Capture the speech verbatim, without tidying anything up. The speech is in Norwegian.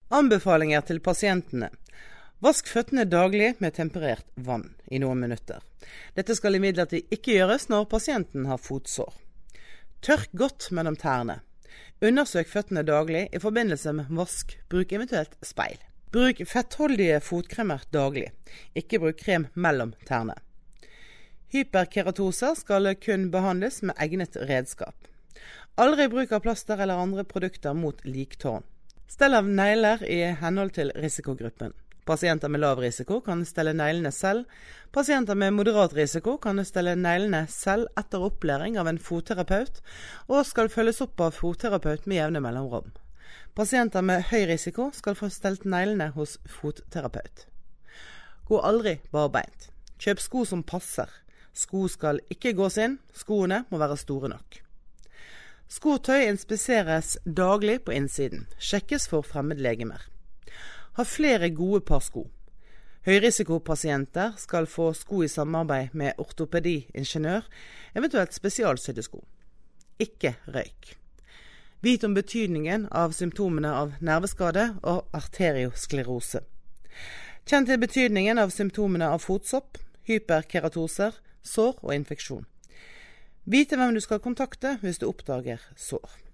Anbefalinger til pasientene. Vask føttene daglig med temperert vann i noen minutter. Dette skal imidlertid ikke gjøres når pasienten har fotsår. Tørk godt mellom tærne. Undersøk føttene daglig i forbindelse med vask. Bruk eventuelt speil. Bruk fettholdige fotkremer daglig. Ikke bruk krem mellom tærne. Hyperkeratoser skal kun behandles med egnet redskap. Aldri bruk av plaster eller andre produkter mot liktårn. Stell av negler i henhold til risikogruppen. Pasienter med lav risiko kan stelle neglene selv. Pasienter med moderat risiko kan stelle neglene selv etter opplæring av en fotterapeut, og skal følges opp av fotterapeut med jevne mellomrom. Pasienter med høy risiko skal få stelt neglene hos fotterapeut. Gå aldri barbeint. Kjøp sko som passer. Sko skal ikke gås inn, skoene må være store nok. Skotøy inspiseres daglig på innsiden. Sjekkes for fremmedlegemer. Ha flere gode par sko. Høyrisikopasienter skal få sko i samarbeid med ortopediingeniør, eventuelt spesialsydde sko. Ikke røyk. Vit om betydningen av symptomene av nerveskade og arteriosklerose. Kjenn til betydningen av symptomene av fotsopp, hyperkeratoser, sår og infeksjon. Vite hvem du skal kontakte hvis du oppdager sår.